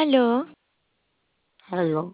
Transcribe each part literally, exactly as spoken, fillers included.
Aló, Aló,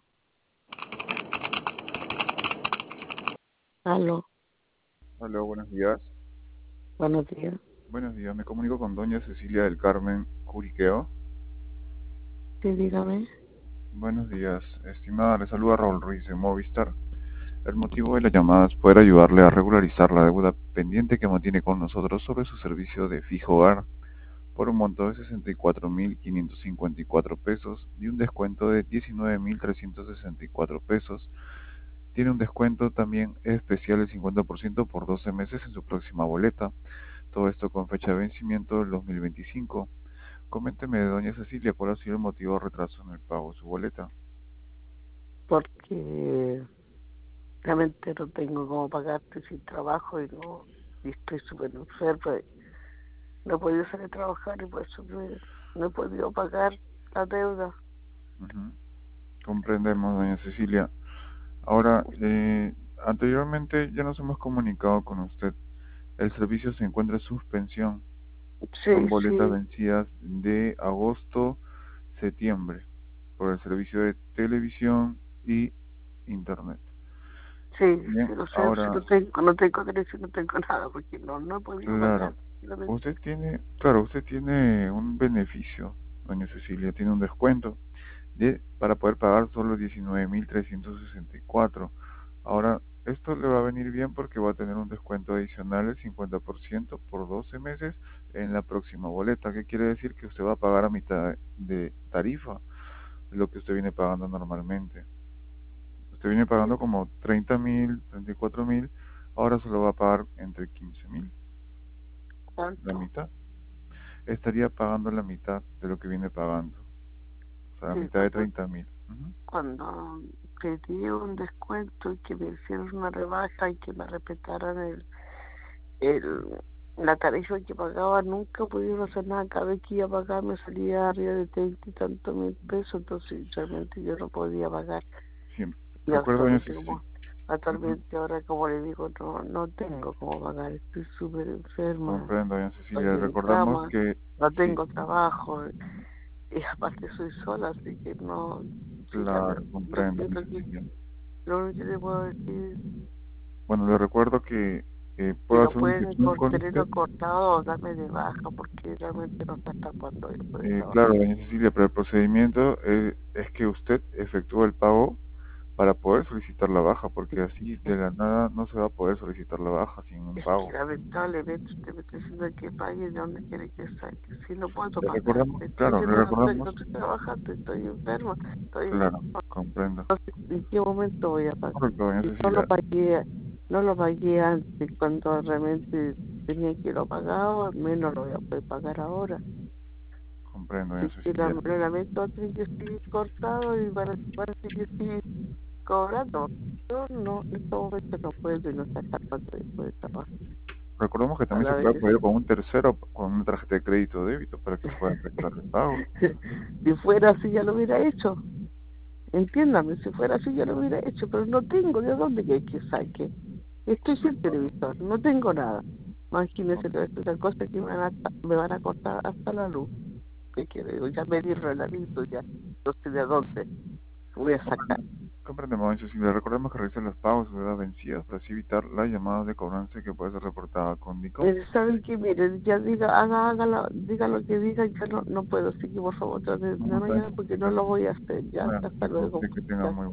aló, Hola, buenos días. buenos días. Buenos días, me comunico con doña Cecilia del Carmen Curiqueo. Sí, dígame. Buenos días, estimada, le saluda Raúl Ruiz de Movistar. El motivo de la llamada es poder ayudarle a regularizar la deuda pendiente que mantiene con nosotros sobre su servicio de fijo hogar por un monto de sesenta y cuatro mil quinientos cincuenta y cuatro pesos y un descuento de diecinueve mil trescientos sesenta y cuatro pesos. Tiene un descuento también especial del cincuenta por ciento por doce meses en su próxima boleta. Todo esto con fecha de vencimiento del dos mil veinticinco. Coménteme, doña Cecilia, cuál ha sido el motivo de retraso en el pago de su boleta. Porque realmente no tengo cómo pagarte sin trabajo y no y estoy súper enferma. y No he podido salir a trabajar y por eso me- no he podido pagar la deuda. Ujú. Comprendemos, doña Cecilia. Ahora, eh, anteriormente ya nos hemos comunicado con usted. El servicio se encuentra en suspensión. Son Sí, boletas sí, vencidas de agosto, septiembre, por el servicio de televisión y internet. sí, Bien, sí, lo sé, sí, ahora, no tengo, no tengo derecho, no tengo nada, porque no, no he podido pagar. claro, usted tiene, claro, usted tiene un beneficio, doña Cecilia, tiene un descuento de, para poder pagar solo diecinueve mil trescientos sesenta y cuatro. Ahora, esto le va a venir bien porque va a tener un descuento adicional del cincuenta por ciento por doce meses en la próxima boleta. ¿Qué quiere decir? Que usted va a pagar a mitad de tarifa lo que usted viene pagando normalmente. Usted viene pagando como treinta mil, treinta y cuatro mil, ahora solo va a pagar entre quince mil, la ¿Cuánto? mitad. Estaría pagando la mitad de lo que viene pagando, o sea, la Sí, mitad de cuando, treinta mil. cuando pedí un descuento y que me hicieron una rebaja y que me respetaran el el, la tarifa que pagaba nunca pudieron hacer nada. Cada vez que iba a pagar me salía arriba de treinta y tantos mil pesos, entonces realmente yo no podía pagar. Sí, Y recuerdo, doña actualmente Cecilia. como, Ujú. actualmente ahora como le digo, no, no tengo cómo pagar, estoy súper enferma, Comprendo, doña estoy Cecilia. en Recordamos cama, que no sí, tengo trabajo, y aparte soy sola, así que no, sí, la verdad, claro, lo comprendo, doña siento que Cecilia. lo único que le puedo decir. Bueno, le recuerdo que eh, Si puedo no hacer una pueden gestión cor- con usted. tenerlo cortado, dame de baja, porque realmente no sé hasta cuándo voy a poder Eh, trabajar. claro, doña Cecilia, pero el procedimiento eh, es que usted efectúe el pago para poder solicitar la baja, porque así de la nada no se va a poder solicitar la baja sin un Es que pago. lamentablemente usted me está diciendo que pague de dónde quiere que saque. Si no puedo Le pagar, recordamos, te estoy claro, le diciendo no estoy, no recordamos, estoy trabajando, estoy enferma, estoy en claro, comprendo. no sé en qué momento voy a pagar. Correcto, doña Si no lo Cecilia, pagué, no lo pagué antes, cuando realmente tenía que lo pagaba, menos lo voy a poder pagar ahora. comprendo, doña Así que la- Cecilia. lo lamento, tiene que seguir cortado y para, para que siga cobrando. Yo no, en este momento no puedo y no sé hasta cuándo después de trabajar. Recordemos que A también se la puede vez, apoyar con un tercero, con una tarjeta de crédito o débito para que pueda efectuar el pago. si fuera así ya lo hubiera hecho. Entiéndame, si fuera así ya lo hubiera hecho, pero no tengo de dónde que, que saque. Estoy sin televisor, no tengo nada. Imagínese que es una cosa que me van a, me van a cortar hasta la luz. ¿Qué quiero? Digo, ya me dieron el aviso, ya no sé de dónde voy a sacar. Comprendemos, doña Cecilia. Recordemos que realice los pagos de deudas vencidas para así evitar las llamadas de cobranza que puede ser reportada con DICOM. Eh, ¿Saben qué? Miren, ya diga, haga, haga, la- diga lo que diga, ya no, no puedo. Así que por favor, trate de No, mañana doña porque no Cecilia, lo voy a hacer. Ya, no hasta se luego. preocupe, que tenga Ya. muy